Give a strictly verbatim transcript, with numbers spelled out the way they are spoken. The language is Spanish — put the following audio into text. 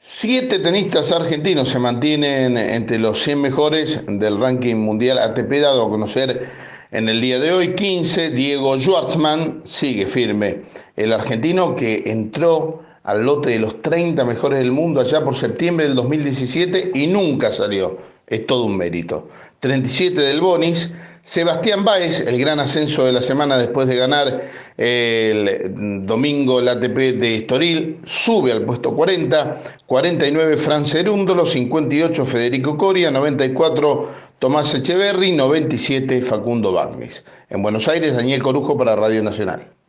Siete tenistas argentinos se mantienen entre los cien mejores del ranking mundial A T P dado a conocer en el día de hoy. quince, Diego Schwartzman sigue firme. El argentino que entró al lote de los treinta mejores del mundo allá por septiembre del dos mil diecisiete y nunca salió. Es todo un mérito. treinta y siete del Bonis. Sebastián Báez, el gran ascenso de la semana después de ganar el domingo el A T P de Estoril, sube al puesto cuarenta. cuarenta y nueve Fran Cerúndolo, cincuenta y ocho Federico Coria, noventa y cuatro Tomás Echeverry, noventa y siete Facundo Bagnis. En Buenos Aires, Daniel Corujo para Radio Nacional.